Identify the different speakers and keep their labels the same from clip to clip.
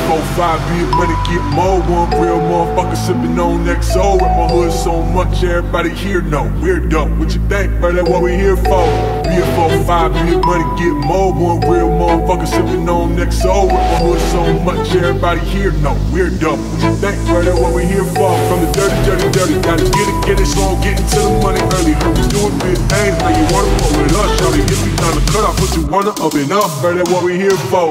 Speaker 1: BF05, big money, get more. One real motherfucker sipping on XO. Rep my hood so much, everybody here know we're dope. What you think, bro? That's what we here for. BF05, big money, get more. One real motherfucker sipping on XO. Rep my hood so much, everybody here know we're dope. What you think, bro? That's what we here for. From the dirty, gotta get it, so I'm getting to the money early. Heard we doing big things, how you wanna fuck with us, shawty. If we tryna cut off what you wanna up and up, bro, that's what we here for.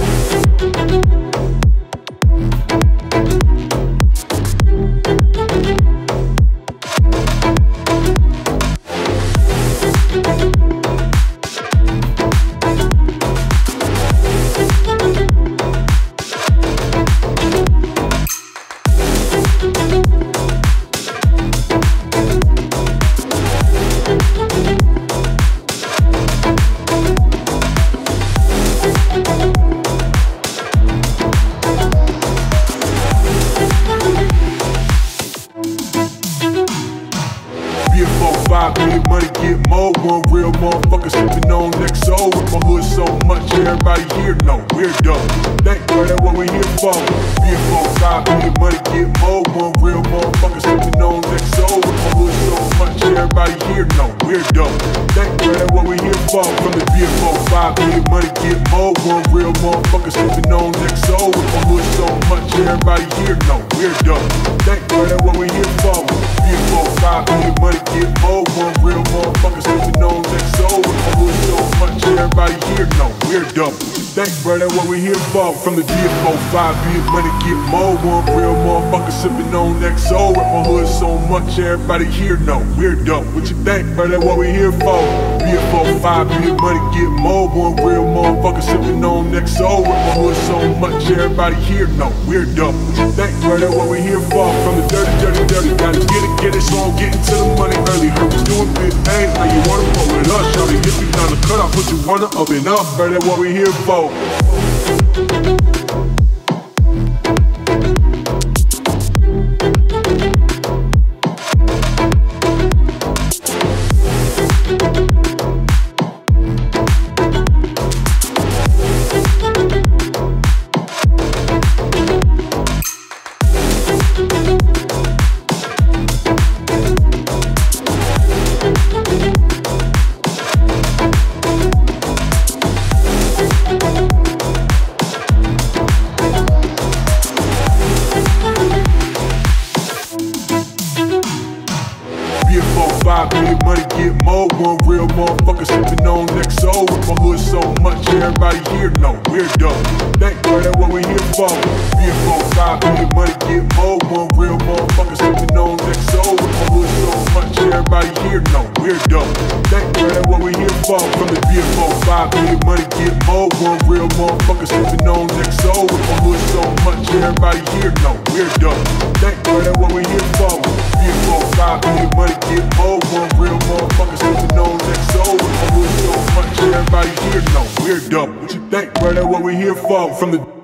Speaker 1: BF05, big money, get more. One real motherfucker sipping on XO. With my hood so much, everybody here know we're dope. Think, bro, that's what we here for. BF05, big money, get more. One real motherfucker sipping on XO. With my hood so much, everybody here know we're dope. Think, bro, that's what we here for. From the BF05, big money, get more. One real motherfucker sipping on XO. With my hood so much, everybody here know we're dope. Think, bro, that's what we here for. BF05, big money, get more. One real motherfucker sipping on XO. With my hood so much, everybody here know we're dope. Think, bro, that's what we here for. From the BF05, big money, get more. One real motherfucker sipping on XO. With my hood so much, everybody here know we're dope. What you think, bro? That's what we here for. BF05, big money, get more. One real motherfucker sipping on XO. With my hood so much, everybody here know we're dope. What you think, bro? That's what we here for. From the dirty, gotta get it, so I'm getting to the money early. Heard we doing big things, how you wanna fuck with us, shawty. If you tryna cut off what you wanna up and up, bro, that's what we here for. BF05, big money, get more. One real motherfucker sipping on XO. With my hood so much, everybody here know we're dope. Think, bro, that's what we here for. BF05, big money, get more. One real motherfucker sipping on XO. With my hood so much, everybody here know we're dope. Think, bro, that's what we here for. From the BF05, big money, get more. One real motherfucker sipping on XO. With my hood so much, everybody here know we're dope. Think, bro, that's what we here for. BF05, big money, get more. One real motherfucker sipping on XO. With my hood so much, everybody here know we're dope. What you think, bro? That's what we here for. From the